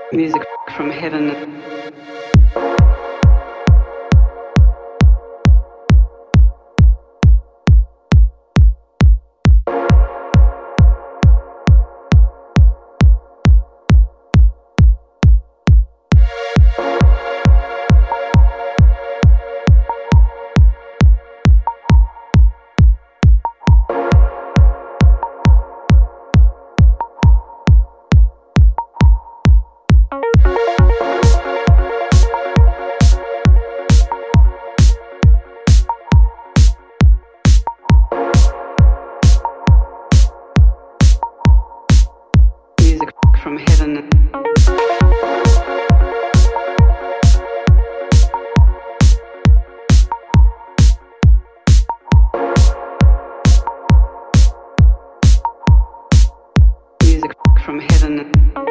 Music from heaven. Music from heaven. Music from heaven.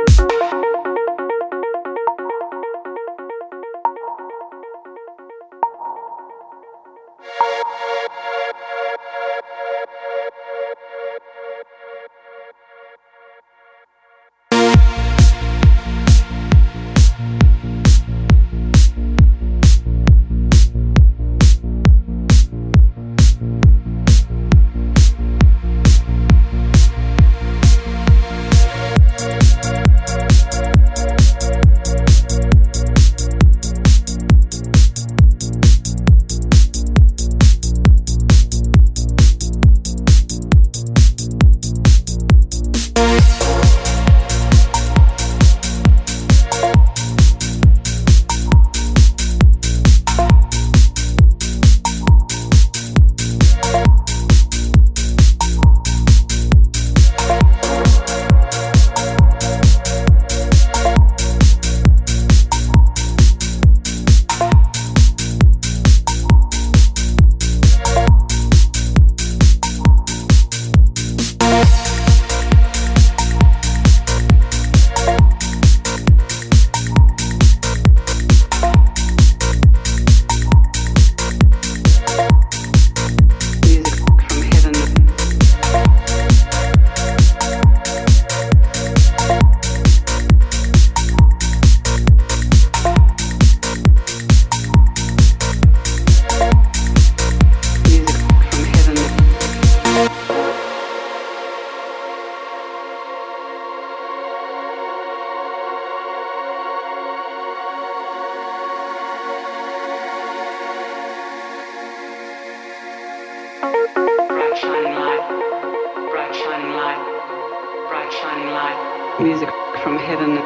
Bright shining light, bright shining light, bright shining light. Music from heaven.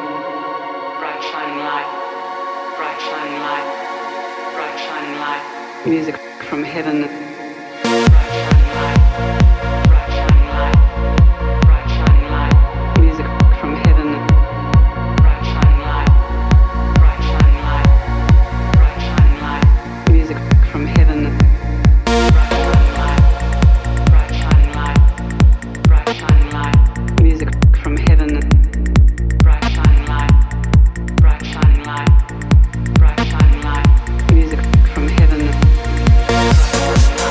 Bright shining light, bright shining light, bright shining light. Music from heaven. Bright shining light, bright shining light, bright shining light. Music from heaven. Bright shining light, bright shining light, bright shining light. Music from heaven. Music from heaven. Bright shining light, bright shining light, bright shining light. Music from heaven. Bright shining light.